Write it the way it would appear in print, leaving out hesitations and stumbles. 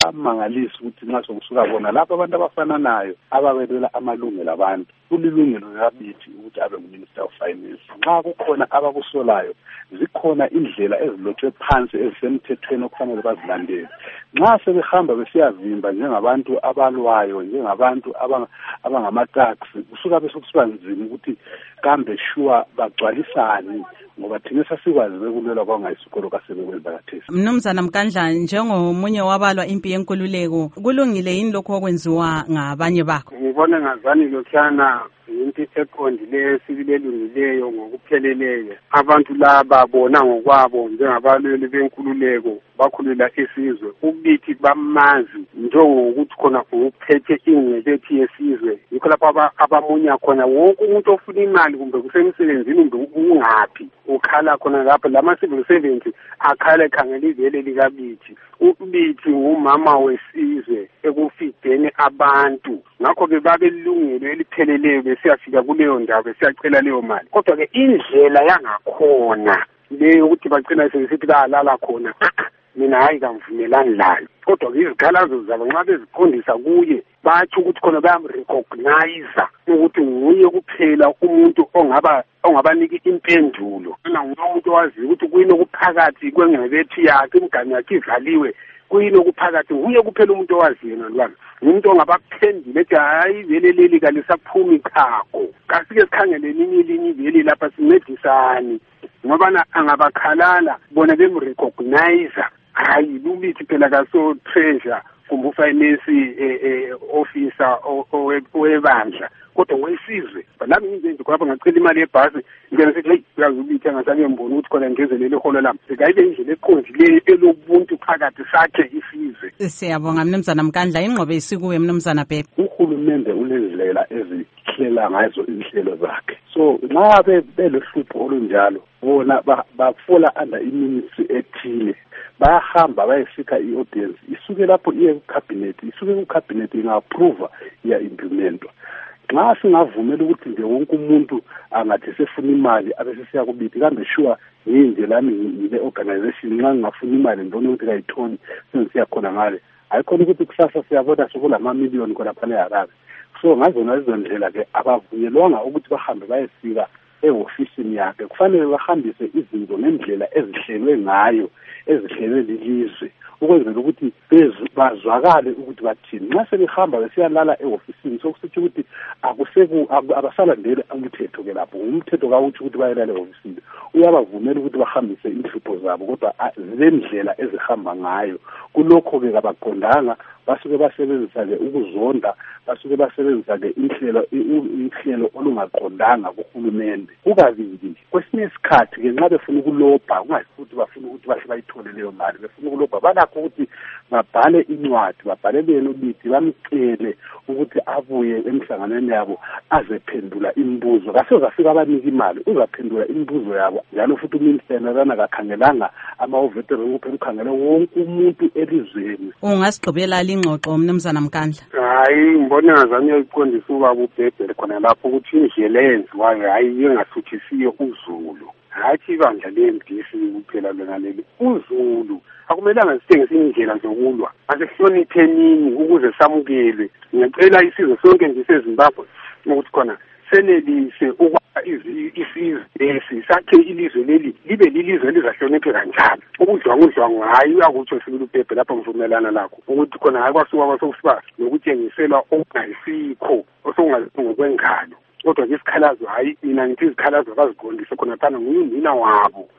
kuyamangalisa ukuthi nxa sokusuka bona lapho abantu abafananayo ababelwela amalungelo abantu kulilungelo likabithi ukuthi abe nguMinister of Finance. Nxa kukhona abakusolayo zikhona indlela ezilotshwe phansi ezisemthethweni okufanele bazilandele. Nxa sebehamba besiyavimba njengabantu abalwayo, njengabantu abangamataxi, kusuka besokusiba nzima ukuthi kambe sure bagcwalisani ngoba thina sasikwazi bekulwela kwangayisikolo kasebekwenza kathesi. Mnumzana Mkandla, njengomunye wabalwa impi yenkululeko, kulungile yini lokho okwenziwa ngabanye bakho? Ngibona ngazani lokhana into eqondileyo esibilelungileyo ngokupheleleyo. Abantu laba bona ngokwabo njengabalweli benkululeko bakhulula isizwe ubithi bamazi njengokuthi khona ukuphethe ingcebethu yesizwe. Yikho lapho abamunya khona wonke umuntu ofuna imali kumbe kusemsebenzini kumbe ungaphi ukhala khona lapho lama civil servants akhala ekhangela ivele likabithi. Ubithi ngumama wesizwe ekufideni abantu. Ngakho-ke babelungelo elipheleleyo besiyafika kuleyo ndawo besiyacela leyo mali. Kodwa-ke indlela yangakhona leyo ukuthi bagcina sesithi bayalala khona, mina hayi kamvumelani layo. Kodwa-ke izikhalazo zabo nxa beziqondisa kuye batsho ukuthi khona bayamrecognize ukuthi nguye kuphela umuntu ongabaniki impendulo. Nguye umuntu owaziyo ukuthi kuyini okuphakathi kwengcebethu yakhe, imiganu yakhe ivaliwe, kuyini okuphakathi, nguye kuphela umuntu owaziyo nalwana. Umuntu ongabaphendula ethi hayi vele leli kalisaphumi khakho, kasike sikhangele elinye iveli lapha sincedisani, ngoba angabakhalala bona bemrecognize hayi lubithi phela kaso treasure kumbe ufinance officer owebandla kodwa wesizwe. Nami ngizenze khona ngacela imali yebhasi ngene sithi hey uyazi ubithi angasake ngibona ukuthi khona ngezelele iholo lami sekayibe indlela eqondileyo elobuntu phakathi sakhe isizwe. Siyabonga Mnumzana Mkandla, ingqobe isikuwe Mnumzana Bhebhe. Uhulumende unezindlela ezihlela ngazo inhlelo zakhe. So nxa belohlupho olunjalo bona bafola under iministry ethile bayahamba bayefika i-audience isuke lapho iye ku-cabinet, isuke ku-cabinet inga-approve iya-implementwa. Nxa singavumela ukuthi nje wonke umuntu angathi sefuna imali abesesiya kubithi kambe sure yinje lami ngile organization nxa ngingafuna imali ngibona ukuthi kayithoni sengisiya khona ngale ayikhona ukuthi kusasa siyabona sokulamamiliyoni khonaphana eHarare. So ngazona lezo ndlela-ke abavunyelwanga ukuthi bahambe bayefika ehofisini yakhe. Kufanele bahambise izinto ngendlela ezihlelwe ngayo, ezihlelwe lilizwe ukwenzela ukuthi bazwakale ukuthi bathini. Nxa sebehamba besiyalala ehofisini sokusithi ukuthi abasalandeli umthetho-ke lapho. Umthetho kawuthi ukuthi bayelala ehofisini, uyabavumela ukuthi bahambise inhlupho zabo kodwa zile ndlela ezihamba ngayo. Kulokho-ke kabaqondanga, basuke basebenzisa-ke ukuzonda, basuke basebenzisa-ke inhlelo olungaqondanga kuhulumende. Kukabili kwesinye isikhathi-ke nxa befuna ukulobha kungafuthi bafuna ukuthi bahle bayithole leyo mali, befuna ukulobha balakho ukuthi babhale incwadi, babhalele yena ubithi bamcele ukuthi abuye emhlanganweni yabo azephendula imibuzo. Kasezafika abanika imali uzaphendula imibuzo yabo njalo futhi uminister lana akakhangelanga ama-veteran kuphela, ukhangele wonke umuntu elizweni. Ungasigqibela lingxoxo Mnumzana Mkandla? Hayi ngibona ngazange uyiqondisa ubaba uBhebhe khona lapho ukuthi indlela eyenziwayo hayi engasuthisiyo uZulu, hathi ibandla leMDC kuphela lona leli. uZulu akumelanga sithengise indlela zokulwa, asesihloniphenini ukuze samukelwe. Ngiyacela isizwe sonke nje seZimbabwe ukuthi khona senelise ukwakha isizwe lesi, sakhe ilizwe leli libe lilizwe elizahlonipheka njalo. Ubudlwangudlwangu hayi uyakutsho sibili uBhebhe lapho ngivumelana lakho ukuthi khona hayi kwasuka kwasokusiba nokutshengiselwa okungayisikho ngokwengalo. Kodwa ke isikhalazo hayi mina ngithi izikhalazo baziqondise khona phana nguye unina wabo.